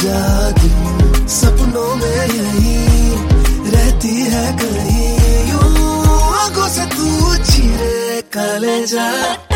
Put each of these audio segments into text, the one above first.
जादू, सपनों में यही रहती है कहीं, यूं आंखों से तू चीरे काले जा।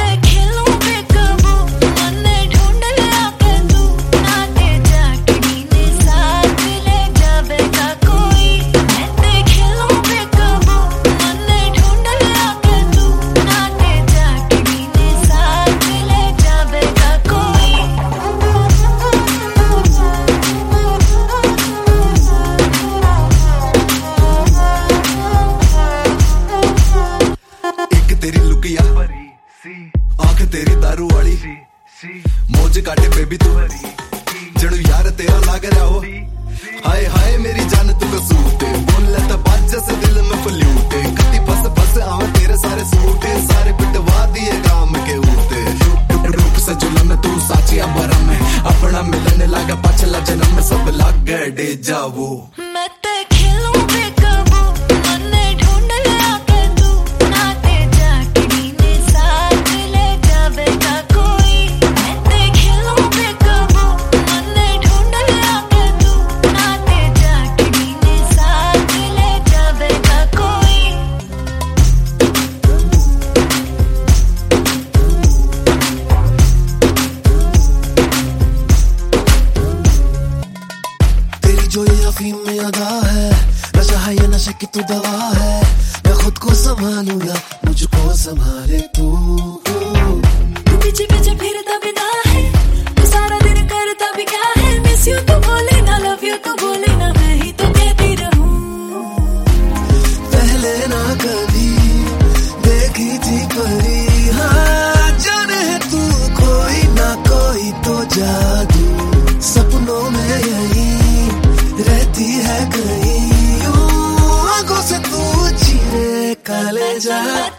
तेरी लुकिया आंख तेरी दारू वाली, मौज काटे बेबी तू जड़ू यार तेरा लाग रहा हो। हाय हाय मेरी जान तू कसूते, बोल लेता बात जैसे दिल में फलूटे, कति फस फस आवे तेरे सारे सूटे, सारे पिटवा दिए काम के ऊते। रूप से जुलम तू साचिया भरम में, अपना मिलने लागा पाछला जन्म में, सब लाग गए डे जावो। जो ये अफीम में अदा है, नशा है ये नशे की तू दवा है, मैं खुद को संभालूं या मुझको संभाले तू। तू पीछे पीछे फिरता भी ना है, तू सारा दिन करता भी क्या है, मिस यू तो बोले ना, लव यू तो बोले ना, मैं ही तो कहती रहूं। पहले ना कभी देखी थी परी, हाँ जाने है तू कोई ना कोई तो जादू, सपनों में यही रहती है कहीं, यूं आंखों से तू चीरे काले जा।